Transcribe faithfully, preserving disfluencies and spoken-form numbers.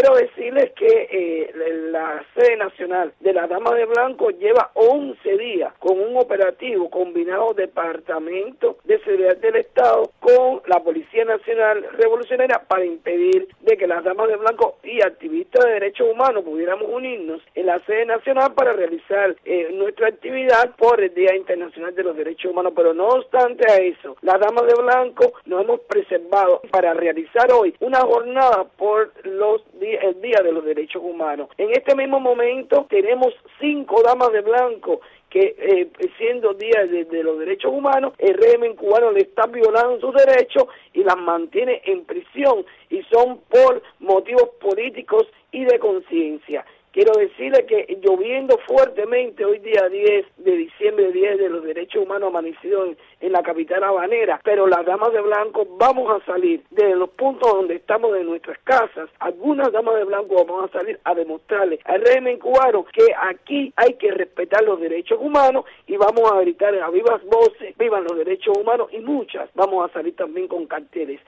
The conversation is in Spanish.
quiero decirles que eh, la sede nacional de la Dama de Blanco lleva once días con un operativo combinado Departamento de Seguridad del Estado con la Policía Nacional Revolucionaria para impedir de que las Damas de Blanco y activistas de derechos humanos pudiéramos unirnos en la sede nacional para realizar eh, nuestra actividad por el Día Internacional de los Derechos Humanos. Pero no obstante a eso, las Damas de Blanco nos hemos preservado para realizar hoy una jornada por los el Día de los Derechos Humanos. En este mismo momento tenemos cinco Damas de Blanco que eh, siendo Día de, de los Derechos Humanos, el régimen cubano le está violando sus derechos y las mantiene en prisión, y son por motivos políticos y de conciencia. Quiero decirle que lloviendo fuertemente hoy día diez de diciembre, diez de los derechos humanos amanecido en, en la capital habanera, pero las Damas de Blanco vamos a salir de los puntos donde estamos de nuestras casas, algunas Damas de Blanco vamos a salir a demostrarle al régimen cubano que aquí hay que respetar los derechos humanos, y vamos a gritar a vivas voces, vivan los derechos humanos, y muchas vamos a salir también con carteles.